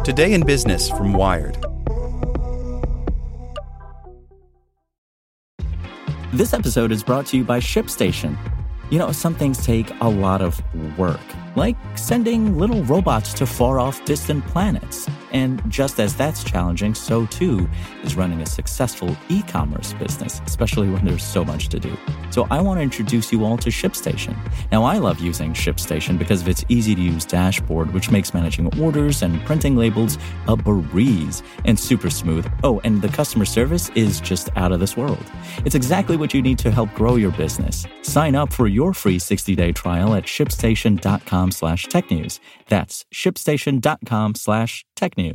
Today in Business from Wired. This episode is brought to you by ShipStation. You know, some things take a lot of work, like sending little robots to far-off distant planets. And just as that's challenging, so too is running a successful e-commerce business, especially when there's so much to do. So I want to introduce you all to ShipStation. Now, I love using ShipStation because of its easy-to-use dashboard, which makes managing orders and printing labels a breeze and super smooth. Oh, and the customer service is just out of this world. It's exactly what you need to help grow your business. Sign up for your free 60-day trial at shipstation.com/technews. That's shipstation.com/technews.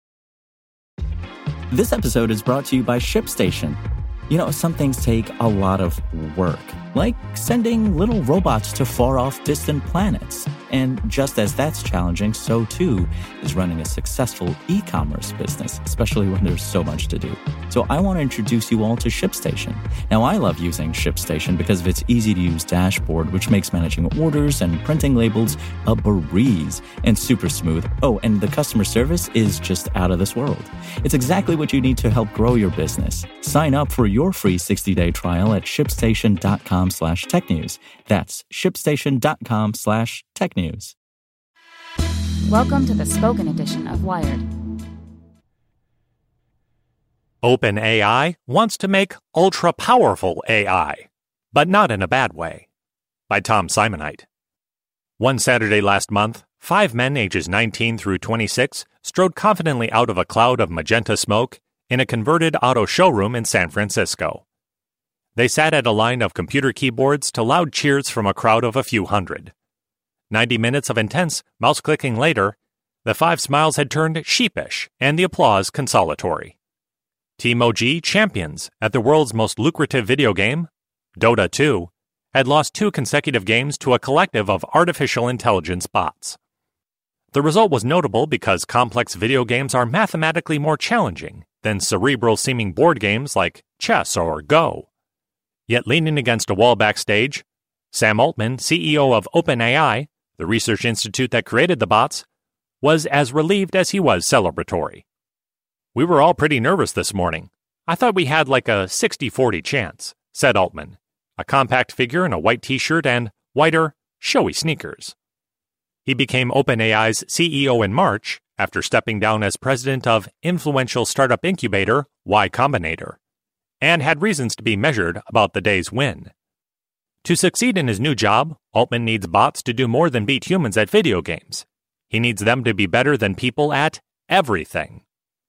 This episode is brought to you by ShipStation. You know, some things take a lot of work, like sending little robots to far-off distant planets. And just as that's challenging, so too is running a successful e-commerce business, especially when there's so much to do. So I want to introduce you all to ShipStation. Now, I love using ShipStation because of its easy-to-use dashboard, which makes managing orders and printing labels a breeze and super smooth. Oh, and the customer service is just out of this world. It's exactly what you need to help grow your business. Sign up for your free 60-day trial at shipstation.com/technews. That's shipstation.com/technews. Welcome to the spoken edition of Wired. OpenAI wants to make ultra-powerful AI, but not in a bad way. By Tom Simonite. One Saturday last month, 5 men ages 19 through 26 strode confidently out of a cloud of magenta smoke in a converted auto showroom in San Francisco. They sat at a line of computer keyboards to loud cheers from a crowd of a few hundred. 90 minutes of intense mouse-clicking later, the 5 smiles had turned sheepish and the applause consolatory. Team OG champions at the world's most lucrative video game, Dota 2, had lost 2 consecutive games to a collective of artificial intelligence bots. The result was notable because complex video games are mathematically more challenging than cerebral-seeming board games like chess or Go. Yet leaning against a wall backstage, Sam Altman, CEO of OpenAI, the research institute that created the bots, was as relieved as he was celebratory. "We were all pretty nervous this morning. I thought we had like a 60-40 chance," said Altman, a compact figure in a white t-shirt and whiter, showy sneakers. He became OpenAI's CEO in March after stepping down as president of influential startup incubator Y Combinator, and had reasons to be measured about the day's win. To succeed in his new job, Altman needs bots to do more than beat humans at video games. He needs them to be better than people at everything.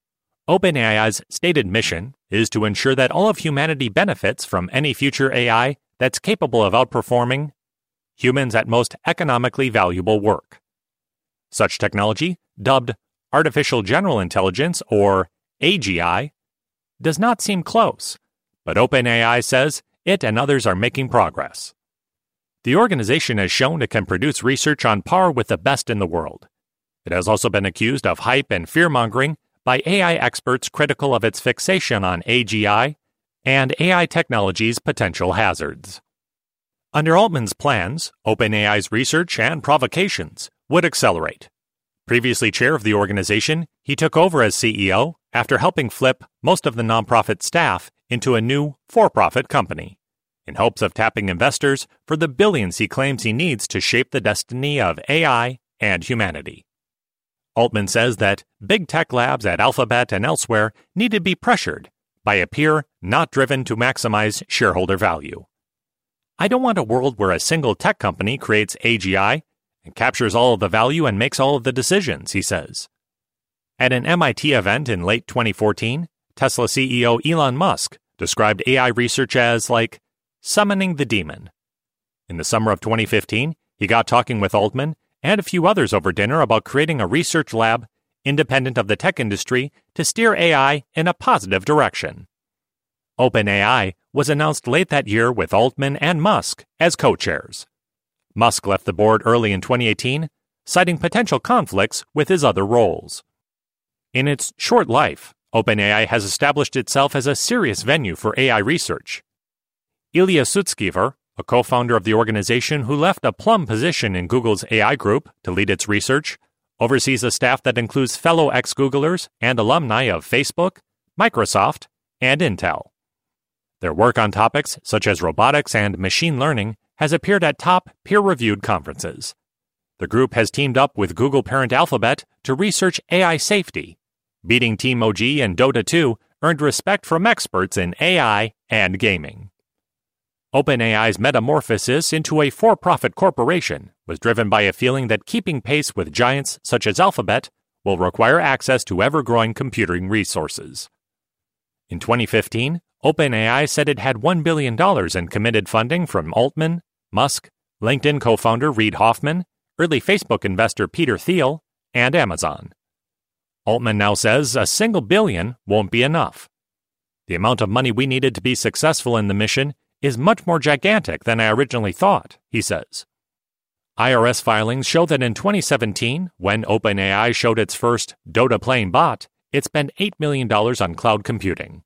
OpenAI's stated mission is to ensure that all of humanity benefits from any future AI that's capable of outperforming humans at most economically valuable work. Such technology, dubbed Artificial General Intelligence or AGI, does not seem close, but OpenAI says it and others are making progress. The organization has shown it can produce research on par with the best in the world. It has also been accused of hype and fear-mongering by AI experts critical of its fixation on AGI and AI technology's potential hazards. Under Altman's plans, OpenAI's research and provocations would accelerate. Previously chair of the organization, he took over as CEO after helping flip most of the nonprofit staff into a new for-profit company, in hopes of tapping investors for the billions he claims he needs to shape the destiny of AI and humanity. Altman says that big tech labs at Alphabet and elsewhere need to be pressured by a peer not driven to maximize shareholder value. "I don't want a world where a single tech company creates AGI and captures all of the value and makes all of the decisions," he says. At an MIT event in late 2014, Tesla CEO Elon Musk described AI research as like summoning the demon. In the summer of 2015, he got talking with Altman and a few others over dinner about creating a research lab independent of the tech industry to steer AI in a positive direction. OpenAI was announced late that year with Altman and Musk as co-chairs. Musk left the board early in 2018, citing potential conflicts with his other roles. In its short life, OpenAI has established itself as a serious venue for AI research. Ilya Sutskever, a co-founder of the organization who left a plum position in Google's AI group to lead its research, oversees a staff that includes fellow ex-Googlers and alumni of Facebook, Microsoft, and Intel. Their work on topics such as robotics and machine learning has appeared at top peer-reviewed conferences. The group has teamed up with Google parent Alphabet to research AI safety. Beating Team OG and Dota 2 earned respect from experts in AI and gaming. OpenAI's metamorphosis into a for-profit corporation was driven by a feeling that keeping pace with giants such as Alphabet will require access to ever-growing computing resources. In 2015, OpenAI said it had $1 billion in committed funding from Altman, Musk, LinkedIn co-founder Reid Hoffman, early Facebook investor Peter Thiel, and Amazon. Altman now says a single billion won't be enough. The amount of money we needed to be successful in the mission is much more gigantic than I originally thought, he says. IRS filings show that in 2017, when OpenAI showed its first Dota-playing bot, it spent $8 million on cloud computing.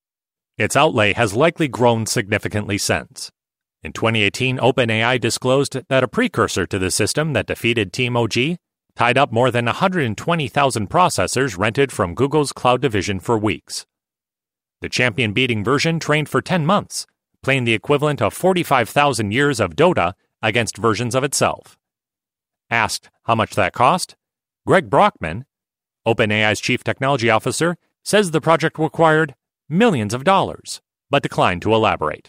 Its outlay has likely grown significantly since. In 2018, OpenAI disclosed that a precursor to the system that defeated Team OG tied up more than 120,000 processors rented from Google's cloud division for weeks. The champion-beating version trained for 10 months, playing the equivalent of 45,000 years of Dota against versions of itself. Asked how much that cost, Greg Brockman, OpenAI's chief technology officer, says the project required millions of dollars, but declined to elaborate.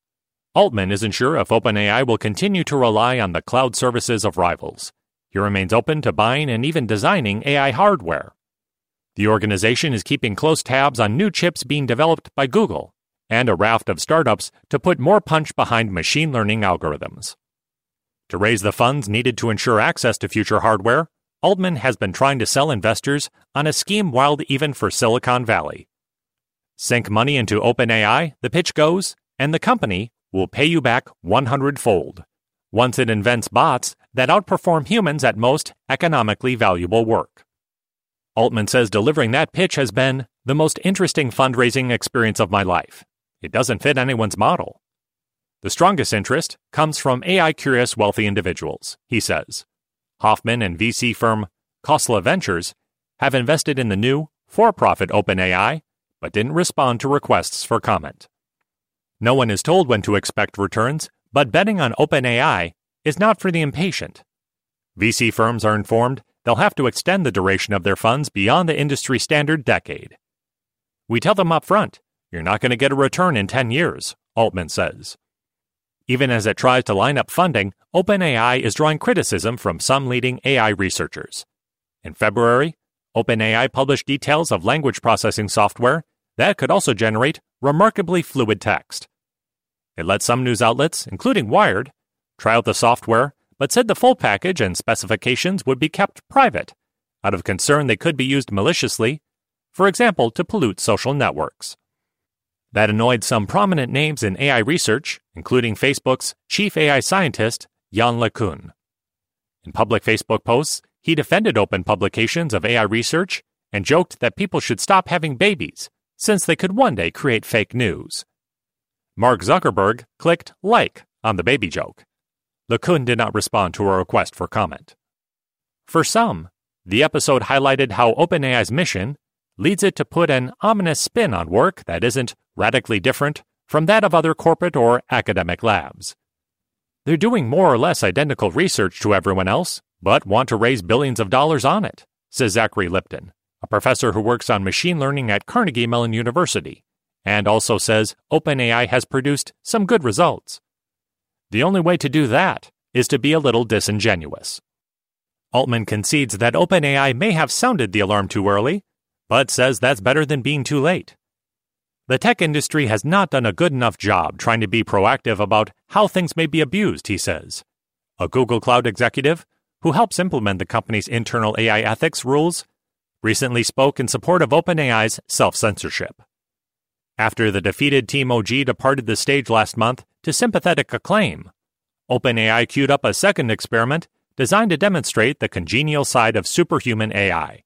Altman isn't sure if OpenAI will continue to rely on the cloud services of rivals. He remains open to buying and even designing AI hardware. The organization is keeping close tabs on new chips being developed by Google and a raft of startups to put more punch behind machine learning algorithms. To raise the funds needed to ensure access to future hardware, Altman has been trying to sell investors on a scheme wild even for Silicon Valley. Sink money into OpenAI, the pitch goes, and the company will pay you back 100-fold once it invents bots that outperform humans at most economically valuable work. Altman says delivering that pitch has been the most interesting fundraising experience of my life. It doesn't fit anyone's model. The strongest interest comes from AI-curious wealthy individuals, he says. Hoffman and VC firm Khosla Ventures have invested in the new, for-profit OpenAI, but didn't respond to requests for comment. No one is told when to expect returns, but betting on OpenAI is not for the impatient. VC firms are informed they'll have to extend the duration of their funds beyond the industry standard decade. We tell them up front, you're not going to get a return in 10 years, Altman says. Even as it tries to line up funding, OpenAI is drawing criticism from some leading AI researchers. In February, OpenAI published details of language processing software that could also generate remarkably fluid text. It let some news outlets, including Wired, try out the software, but said the full package and specifications would be kept private, out of concern they could be used maliciously, for example, to pollute social networks. That annoyed some prominent names in AI research, including Facebook's chief AI scientist, Yann LeCun. In public Facebook posts, he defended open publications of AI research and joked that people should stop having babies, since they could one day create fake news. Mark Zuckerberg clicked like on the baby joke. LeCun did not respond to a request for comment. For some, the episode highlighted how OpenAI's mission leads it to put an ominous spin on work that isn't radically different from that of other corporate or academic labs. They're doing more or less identical research to everyone else, but want to raise billions of dollars on it, says Zachary Lipton, a professor who works on machine learning at Carnegie Mellon University, and also says OpenAI has produced some good results. The only way to do that is to be a little disingenuous. Altman concedes that OpenAI may have sounded the alarm too early, but says that's better than being too late. The tech industry has not done a good enough job trying to be proactive about how things may be abused, he says. A Google Cloud executive, who helps implement the company's internal AI ethics rules, recently spoke in support of OpenAI's self-censorship. After the defeated Team OG departed the stage last month to sympathetic acclaim, OpenAI queued up a second experiment designed to demonstrate the congenial side of superhuman AI.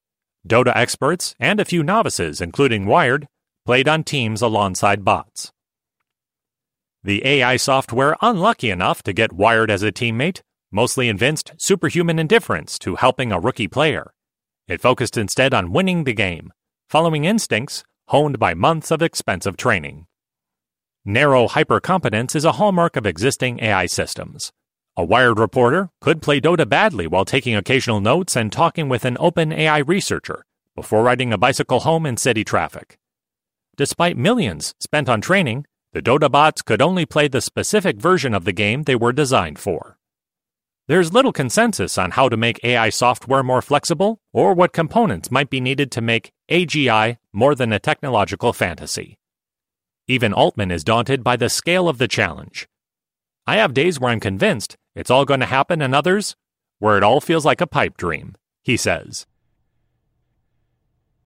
Dota experts and a few novices, including Wired, played on teams alongside bots. The AI software unlucky enough to get Wired as a teammate mostly evinced superhuman indifference to helping a rookie player. It focused instead on winning the game, following instincts honed by months of expensive training. Narrow hypercompetence is a hallmark of existing AI systems. A Wired reporter could play Dota badly while taking occasional notes and talking with an OpenAI researcher before riding a bicycle home in city traffic. Despite millions spent on training, the Dota bots could only play the specific version of the game they were designed for. There's little consensus on how to make AI software more flexible or what components might be needed to make AGI more than a technological fantasy. Even Altman is daunted by the scale of the challenge. I have days where I'm convinced it's all going to happen and others where it all feels like a pipe dream, he says.